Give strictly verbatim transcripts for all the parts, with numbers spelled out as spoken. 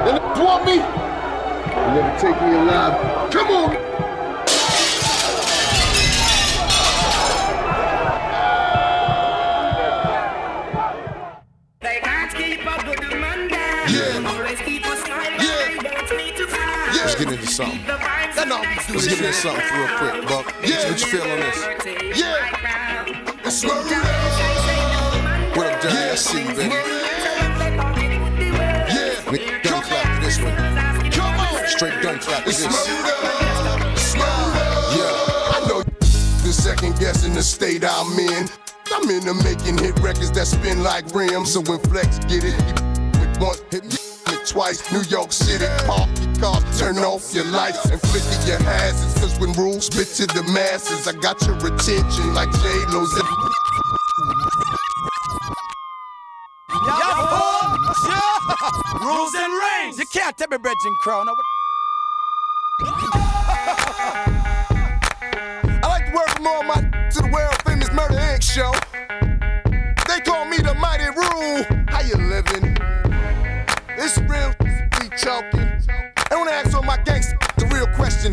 They want me. They never take me alive. Come on. Let's get into something. Let's get into something real quick, Buck. Yeah. What you feel on this? Yeah. It's murder. What up, Johnny? Yeah. I see you, baby. Yeah. We gun clap to this one. Come on. Straight gun clap to it's this. Murder. It's murder. Yeah. I know the second guessing the state I'm in. I'm into making hit records that spin like rims. So when Flex get it, it once, hit me twice. New York City, park your car, turn off your lights and flicker your hazards. Cause when rules spit to the masses, I got your attention like J-Lo's. Rules and reigns. You can't tell me Bridging Crow. Now what? I like to work more on my to the world famous Murder Incorporated show. They call me the Mighty Rule. How you living? It's real, be choking. I wanna ask all my gangsters the real question.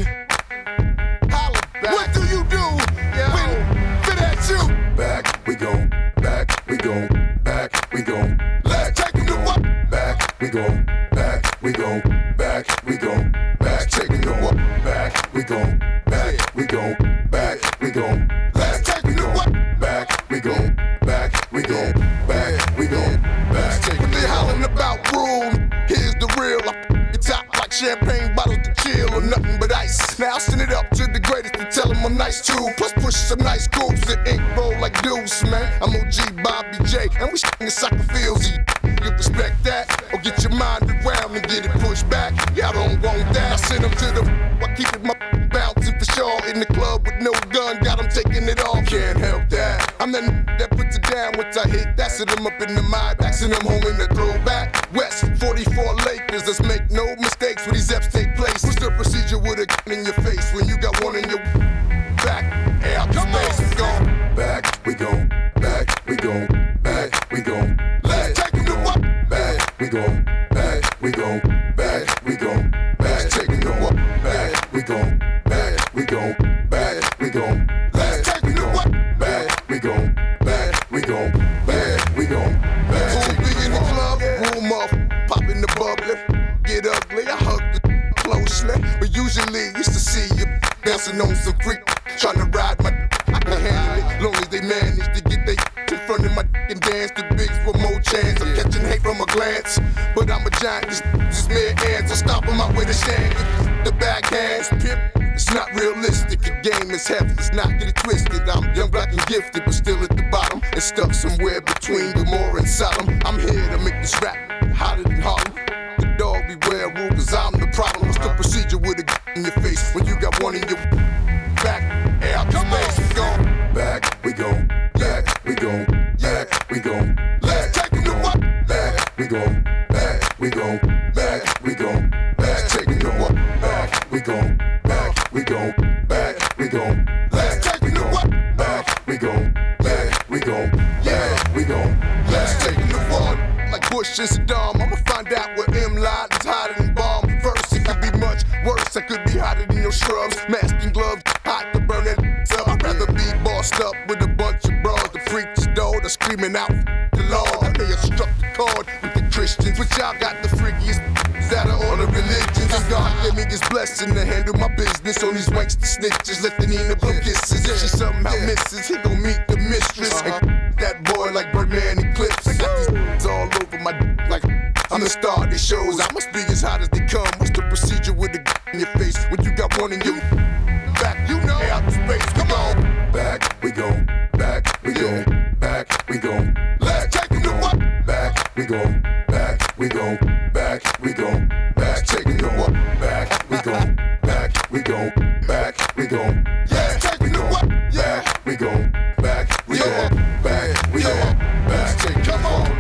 Holla back. What do you do Yo. when fit at you? Back, we go. Back, we go. Back, we go. Let's take him to what? Back, we go. Back, we go. Back, we go. Back, take him to what? Back, we go. Back, we go. Back, we go. Let's take him to what? Back, we go. Back, we go. Back, we go. Back, take him What they to hollering about rule? Here's the real. I f top like champagne bottles to chill or nothing but ice. Now I'll send it up to the greatest to tell them I'm nice too. Plus push some nice groups that ink roll like deuce, man. I'm O G Bobby J, and we in soccer fields. You respect that, or get your mind around and get it pushed back. Y'all don't want that. I send them to the. I keep it my bouncing for sure. In the club with no gun, got them taking it off. Can't help that. I'm the that puts it down once I hit. That's it. I'm up in the mind, axing them home in the throwback. West forty-four Lakers. Let's make no mistakes when these F's take place. What's the procedure with a gun in your face when you got one in your back? Out the space, we go. back, we go. Back, we go. Back, we go. Let's take him to what? Back, we go. Back, we go. Back, we go. Back, take him to what? Back, we go. Back, we go. Back, we go. Let's take him to what? Back, we go. Back, we go. Back, we go. Back, Who be in the club? Room off, pop in the bubbly. Get ugly, I hug the closely. But usually used to see you dancing on some freak, trying to ride my. I can handle it, long as they manage to get they in front of my and dance. The bigs for more chance. I'm catching hate from a glance, but I'm a giant. This is mere ants. I'm stopping my way to stand. The backhands, pimp. It's not realistic. The game is heavy. Let's not get it twisted. I'm young, black, and gifted, but still at the bottom and stuck somewhere between Gomorrah and Sodom. I'm here to make this rap hotter than Harlem. The dog beware rule, cause I'm the problem. What's the procedure with a gun in your face when you got one in your back? Air out the space, we go. back, we go. Back, we go. Back, we go. Let's take him to what? Back, we go. Back, we go. Back, we go. Back, take him to what? Back, we go. Back, we go. Back, we go. Let's take him to what? Back, we go. Back, we go. Back, we go. Let's take him to one. Like Bush and Saddam, I'ma find out where M Laden's hotter than bomb. First, it could be much worse. I could be hotter than your scrubs. Mask and gloves, hot to burn it up. I'd rather be bossed up with a bunch of bras. The freaks, dog, they're screaming out the Lord. I may have struck the chord with the Christians, but y'all got the freakiest out of all the religions. And God gave me this blessing to handle my business on these wanks the snitches. Let the Nina blow kisses. If she somehow misses, he gon' meet the mistress. And that boy like Birdman Eclipse. I got these all over my like I'm the star of these shows. I must be as hot as they come. What's the procedure with the in your face when you got one in your back? You know, out the space. Come on. Back, we go. Back, we go. Back, we go. Let's take him to what? Back, we go. Back, we go. Back, we go. Back, take him to what? Back, we go. Back, we go. Back, we go. Let's take him to what? Back, we go. Back, we go. Back, we go. Back, take him. Come on.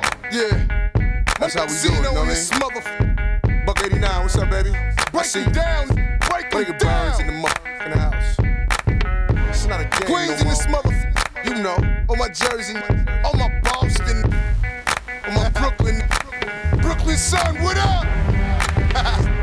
Yeah. That's how we do it, you know what I this mean? mother Buck eighty-nine, what's up, baby? break it down, break Break it it burns in down. the motherfucking house. It's not a game Queens no in this more. mother, you know, on my Jersey, on my Boston, on my Brooklyn, Brooklyn son, what up? Ha ha.